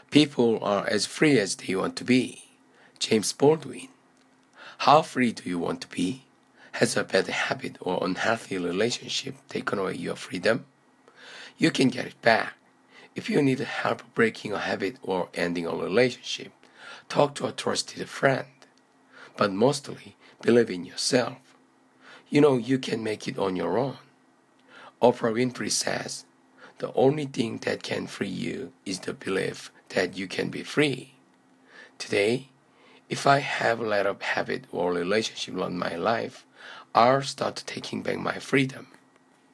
People are as free as they want to be. James Baldwin. How free do you want to be? Has a bad habit or unhealthy relationship taken away your freedom? You can get it back. If you need help breaking a habit or ending a relationship, talk to a trusted friend. But mostly, believe in yourself. You know you can make it on your own. Oprah Winfrey says, the only thing that can free you is the belief that you can be free. Today, if I have let a habit or relationship run my life, I'll start taking back my freedom.